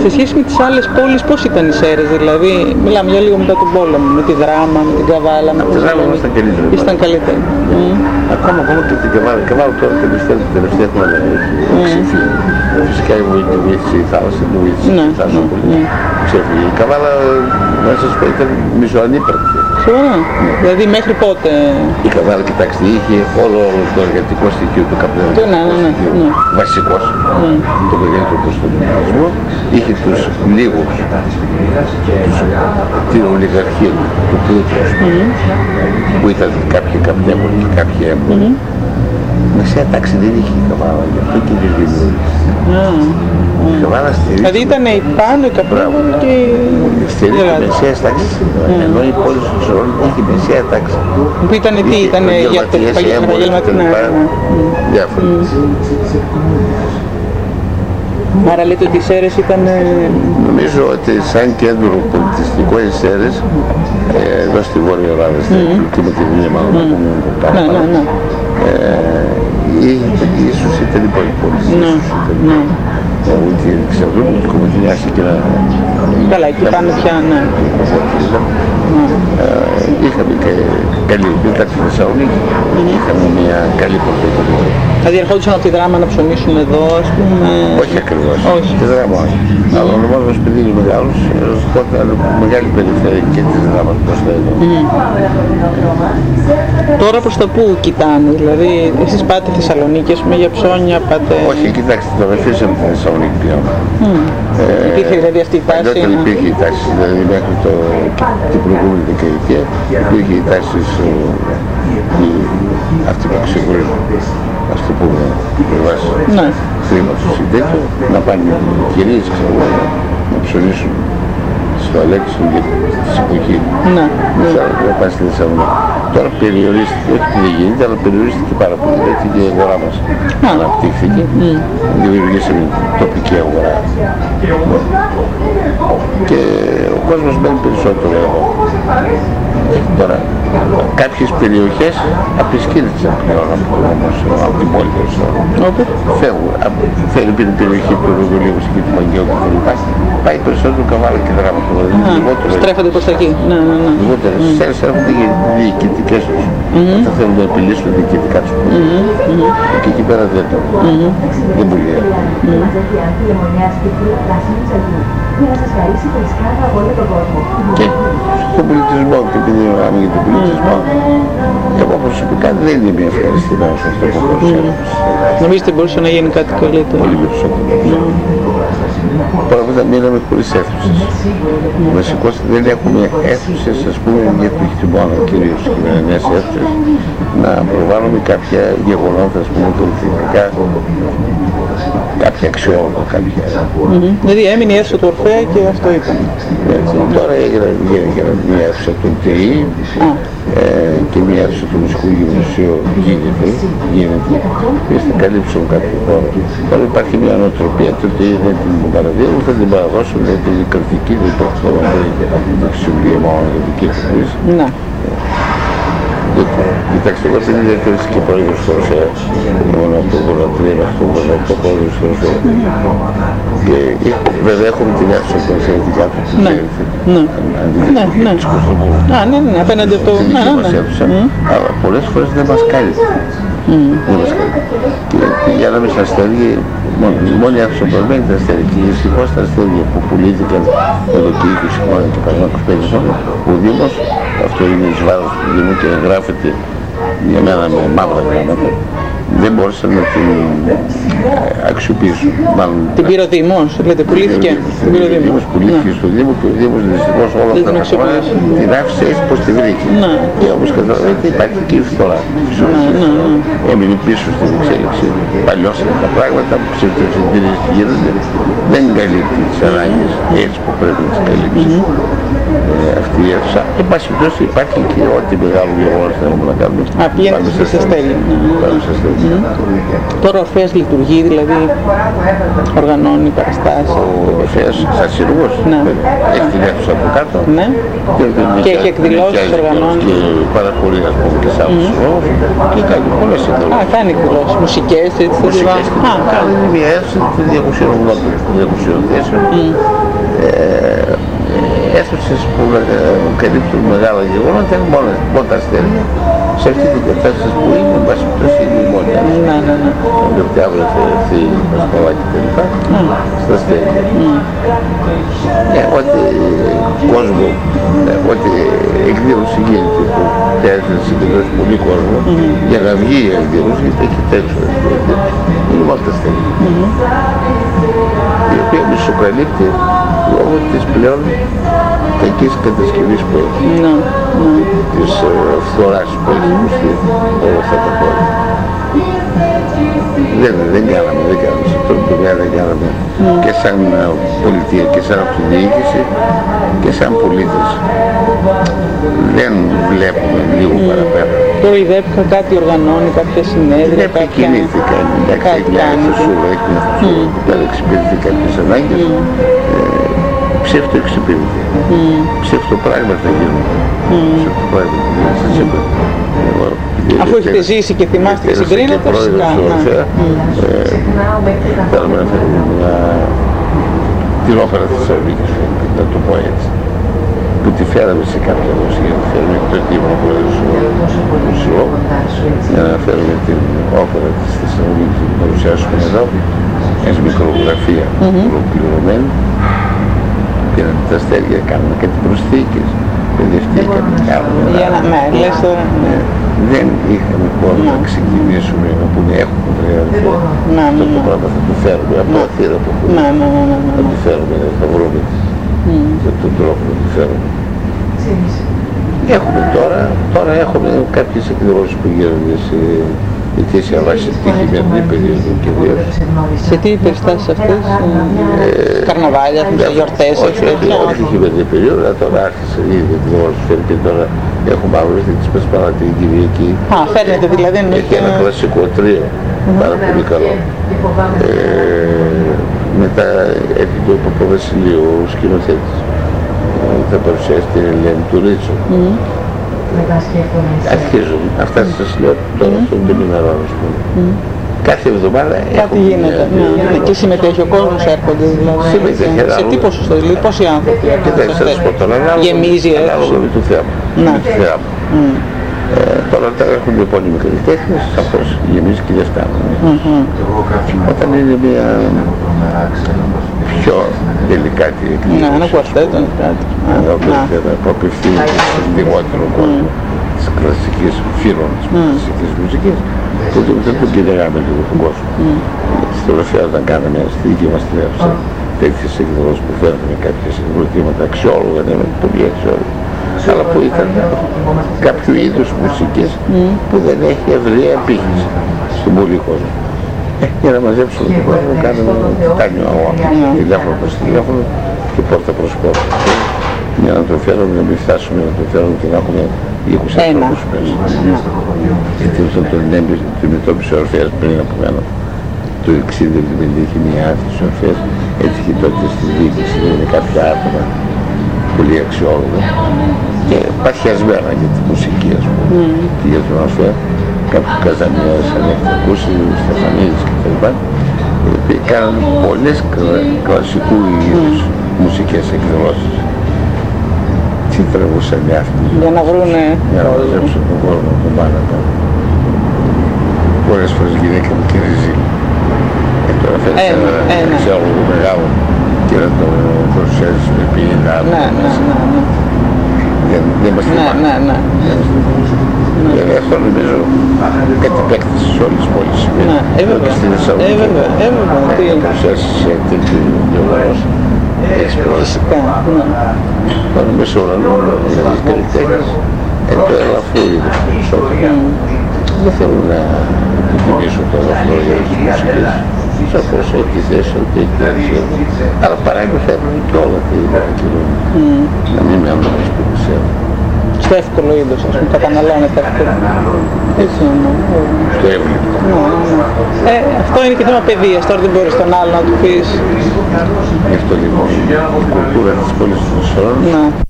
Σε σχέση με τις άλλες πόλεις, πώς ήταν οι Σέρρες, δηλαδή, μιλάμε για λίγο μετά τον πόλεμο, με τη Δράμα, με την Καβάλα, με τη Δράμα ήμασταν καλύτεροι. Ήσταν καλύτεροι. Ακόμα και την Καβάλα. Η Καβάλα τώρα τελευταία χρόνια έχει ξεφύγει. Φυσικά η βοήθησε η θάλασσα, η βοήθησε η θάλασσα πολύ. Ξεφύγει. Η Καβάλα, να σας πω, ήταν μισοανύπαρκτη. Σοβαρά. Δηλαδή μέχρι πότε? Η Καβάλα, κοιτάξτε, είχε όλο το εργατικό στοιχείο του καπνού. Βασικός, το μεγαλύτερο προς τον πληθυσμό. Είχε τους λίγους, την ολιγαρχία του πλούτου, που ήταν κάποιοι καπνεύουν και κάποιοι έμποροι. Μεσαία τάξη δεν είχε η Καβάλα, γι' αυτό και δεν δημιούργησε. Η Καβάλα στηρίζει. Δηλαδή ήταν οι πάνω, οι καπνεύουν και στηρίζει τη μεσαία τάξη. Ενώ η πόλη του Θεσσαλονίκη είχε μεσαία τάξη. Που ήταν τι, ήταν για τα επαγγελματικά. Διάφορα. Άρα λέτε ότι οι Σέρρες ήταν... Νομίζω ότι σαν κέντρο πολιτιστικό οι Σέρρες, εδώ στη Βόρεια Ελλάδα, και με την Ήλια μάλλον, ίσως ήταν η πόλη. Ούτε ξεδρούν, ούτε κομμωτινιάσει και να... Καλά, εκεί πάνω πια, ναι. Είχαμε και καλή, μετά τη Θεσσαλονίκη, είχαμε μια καλή πρωτοβουλία. Δηλαδή ερχόντουσαν από τη Δράμα να ψωνίσουν εδώ, ας πούμε... Όχι ακριβώς, τη Δράμα όχι. Αλλά ο μόνος παιδί είναι μεγάλος, οπότε μεγάλη περιφέρεια και της Δράμας προς τα εδώ. Τώρα προς τα πού κοιτάνε, δηλαδή εσείς πάτε Θεσσαλονίκη, ας πούμε, για ψώνια, πάτε... Όχι, κοιτάξτε, το αφήσαμε τη Θεσσαλονίκη πλέον. Υπήρχε δηλαδή αυτή η τάση? Παλιότερα υπήρχε η τάση, δηλαδή μέχρι την προηγούμενη δεκαετία υπήρχε η τάση αυτή που ξεχωρίζουν, ας το πούμε, με βάση χρήματος ή τέτοιο, να πάνε κυρίες να ψωνίσουν στο Αλέξιο για τη εποχή. Να πάνε στη Θεσσαλονίκη. Τώρα περιορίστηκε, όχι που δεν γίνεται, αλλά περιορίστηκε πάρα πολύ, γιατί και η αγορά μας αναπτύχθηκε. Δημιουργήσαμε τοπική αγορά. Και ο κόσμος μπαίνει περισσότερο εδώ. Τώρα, κάποιες περιοχές απεσκίνησαν πλέον από την πόλη περισσότερο. Φεύγουν. Φέρει την περιοχή του Ροδολίου και του Μαγκαίου και του λοιπά. Πάει περισσότερο Καβάλα και Δράμα. Στρέφονται προς τα εκεί. Λιγότερα. Στις Σέρρες έρχονται για διοικητικές τους. Όταν θέλουν να επιλύσουν διοικητικά τους προβλήματα. Και εκεί πέρα δεν μπορεί. Και στον πολιτισμό, και επειδή μιλάμε για τον πολιτισμό, εγώ προσωπικά δεν είναι μια ευχαριστημένο σε αυτό που προσέχω. Νομίζετε μπορούσε να γίνει κάτι καλύτερο? Πολύ περισσότερο. Πρώτα μείναμε χωρίς αίθουσες. Βασικώς δεν έχουμε αίθουσες, ας πούμε, για το χειμώνα κυρίως κοινωνικές αίθουσες, να προβάλλουμε κάποια γεγονότα, ας πούμε, πολιτικά, κάποια αξιόλογα, κάποια... Δηλαδή έμεινε η αίθουσα του Ορφέα και αυτό ήταν. Τώρα έγινε μια αίθουσα του ΤΕΙ και μια αίθουσα του Μουσικού Γυμνασίου γίνεται και θα καλύψουν κάποιο χώρο. Τώρα υπάρχει μια νοοτροπία, το ΤΕΙ δεν την παραδείγουν, θα την παραδώσουν, γιατί είναι κρατική, δεν υπάρχει χώρο, δεν χρησιμοποιεί μόνο για δική του χρήση. Κοιτάξτε, εγώ δεν είναι και πρόεδρος χώρος, μόνο αυτό το 83 με αυτό το 88 πρόεδρος χώρος. Και βέβαια έχουμε την αίθουσα που έχει την κάθε του ναι, απέναντι από το... Αλλά πολλές φορές δεν μας κάλυψε. Για να μην σας στέλνει, η μόνη αίθουσα που δεν ήταν αστερική, ευτυχώς τα αστέρια που πουλήθηκαν εδώ και 20 χρόνια και παραδείγμα 25 χρόνια, ο Δήμος, αυτό είναι εις βάρος του Δήμου και γράφεται για μένα με μαύρα γράμματα, δεν μπόρεσαν να την αξιοποιήσουν. Την πήρε ο Δήμος, λέτε, πουλήθηκε. Την πήρε ο Δήμος, πουλήθηκε στο Δήμο και ο Δήμος δυστυχώς όλα αυτά τα χρόνια την άφησε έτσι πως τη βρήκε. Και όπως καταλαβαίνετε υπάρχει και η φθορά. Έμεινε πίσω στην εξέλιξη. Παλιώσαν τα πράγματα που ξέρετε ότι γίνονται, δεν καλύπτει τις ανάγκες έτσι που πρέπει να τις καλύψει. Αυτή η αίθουσα. Εν πάση περιπτώσει υπάρχει και ό,τι μεγάλο γεγονός θέλουμε να κάνουμε. Πηγαίνετε στις Αστέλειες. Τώρα ο Ορφέας λειτουργεί, δηλαδή οργανώνει παραστάσεις. Ο Ορφέας σαν σύλλογος έχει την αίθουσα από κάτω και έχει εκδηλώσεις, οργανώνει. Και παραχωρεί, ας πούμε, και σαν σύλλογος και κάνει πολλές εκδηλώσεις. Κάνει εκδηλώσεις, μουσικές, έτσι. Μουσικές, κάνει μια αίθουσα 280 θέσεων. αίθουσες που καλύπτουν μεγάλα γεγονότα είναι μόνο τα αστέρια. Σε αυτή την κατάσταση που είναι, εν πάση περιπτώσει είναι η μόνη. Το διάβολο θα έρθει το σπαλάκι τελικά στα αστέρια. Ό,τι κόσμο, ό,τι εκδήλωση γίνεται που χρειάζεται να συγκεντρώσει πολύ κόσμο για να βγει η εκδήλωση, γιατί έχει τέλος είναι μόνο τα αστέρια. Η οποία μισοκαλύπτει λόγω της πλέον κακής κατασκευής που έχει, της φθοράς που έχει όλα αυτά τα χώρα. Δεν κάναμε σε αυτό το τομέα δεν κάναμε και σαν πολιτεία και σαν αυτοδιοίκηση και σαν πολίτες. Δεν βλέπουμε λίγο παραπέρα. Τώρα η ΔΕΠΚΑ κάτι οργανώνει, κάποια συνέδρια, κάποια... Επικινήθηκαν, έχει μια θεσούλα, έχει μια θεσούλα που πέρα εξυπηρετεί κάποιες ανάγκες. Ψεύτο εξυπηρετεί. Ψεύτο πράγμα θα γίνουν. Ψεύτο πράγμα θα γίνουν. Αφού έχετε ζήσει και θυμάστε και συγκρίνετε, φυσικά. Θέλουμε να φέρουμε την όπερα της Θεσσαλονίκης, να το πω έτσι. Που τη φέραμε σε κάποια μουσική, τη φέρουμε και το τίμο πρόεδρος του Συλλόγου, για να φέρουμε την όπερα της Θεσσαλονίκης και την παρουσιάσουμε εδώ, μια μικρογραφία ολοκληρωμένη. Πήραμε τα αστέρια, κάνουμε κάτι προσθήκες, παιδευτήκαμε, κάνουμε. Δεν είχαμε πόνο να ξεκινήσουμε να πούμε έχουμε αυτό το πράγμα θα το φέρουμε από τα θύρα που έχουμε. Θα το φέρουμε, θα βρούμε τον τρόπο να το φέρουμε. Έχουμε τώρα έχουμε κάποιες εκδηλώσεις που γίνονται σε ετήσια βάση τη χειμερινή περίοδο και δύο. Σε τι περιστάσεις αυτές, καρναβάλια, γιορτές, όχι χειμερινή περίοδο, αλλά τώρα άρχισε ήδη εκδηλώσεις και τώρα έχουμε αύριο της Πεσπάρα την Κυριακή. Φέρνετε δηλαδή. Έχει ένα κλασικό τρίο, πάρα πολύ καλό. Μετά έχει το Παπαβασιλείο, ο σκηνοθέτης. Θα παρουσιάσει την Ελένη του Ρίτσο. Αρχίζουν, αυτά σας λέω τώρα στον πενήμερο, ας πούμε. Κάθε εβδομάδα κάτι γίνεται. Και συμμετέχει ο κόσμος, έρχονται δηλαδή. Σε τι ποσοστό, δηλαδή πόσοι άνθρωποι έρχονται. Γεμίζει η αίθουσα. Ανάλογα με το θέμα. Τώρα έχουν λοιπόν οι μικροτέχνες, σαφώς γεμίζει και δεν φτάνουν. Όταν είναι μια πιο τελικάτη εκδήλωση. Ένα κουαρτέτο, κάτι. Να απευθύνει λιγότερο κόσμο της κλασικής φύρων της κλασικής μουσικής, που δεν τον κυνηγάμε λίγο τον κόσμο. Στην Ορφέα όταν κάναμε στη δική μας την αίθουσα τέτοιες εκδηλώσεις που φέρνουμε κάποιες συγκροτήματα αξιόλογα, πολύ αξιόλογα, αλλά που ήταν κάποιο είδους μουσικής που δεν έχει ευρεία απήχηση στον πολύ κόσμο. Για να μαζέψουμε τον κόσμο κάνουμε τιτάνιο αγώνα, τηλέφωνο προς τηλέφωνο και πόρτα προς πόρτα. Για να το φέρουμε, να μην φτάσουμε να το φέρουμε και να έχουμε 20 ανθρώπους μέσα. Γιατί όταν τον αντιμετώπισε ο Ορφέας πριν από μένα, το 60 είχε μια άφηση ο Ορφέας, έτυχε τότε στη διοίκηση, είναι κάποια άτομα πολύ αξιόλογα και παθιασμένα για τη μουσική, ας πούμε, και για τον Ορφέα. Κάποιοι Καζανιάς, αν έχετε ακούσει, Στεφανίδης κτλ. Κάνανε πολλές κλασικού είδους μουσικές εκδηλώσεις. Τι τραβούσαν οι αυτοί. Για να βρούνε. Για να μαζέψουν τον κόσμο τον πάνω. Πολλές φορές γυναίκα μου και ρεζίλ. Τώρα φέρνεις ένα αξιόλογο μεγάλο και να το προσθέσεις με 50 άτομα μέσα. Δεν μας θυμάμαι. Αυτό νομίζω κάτι επέκταση σε όλες τις πόλεις. Και στην Θεσσαλονίκη. Να προσθέσεις σε τέτοιο γεγονός. Φυσικά. Πάνω μέσα ουρανό, δηλαδή καλλιτέχνες, το ελαφρύ είναι περισσότερο. Δεν θέλω να τιμήσω το ελαφρύ για τις μουσικές. Σαφώς έχει θέση, ότι έχει θέση. Αλλά παράγει φέρνουν και όλα τα ίδια να μην με αμέσως που ξέρω. Στο εύκολο είδος, ας πούμε, καταναλώνεται εύκολα. Έτσι είναι. Στο εύληπτο. Αυτό είναι και θέμα παιδείας, τώρα δεν μπορείς τον άλλο να του πεις. Γι' αυτό λοιπόν η κουλτούρα της πόλης των Θεσσαλονίκης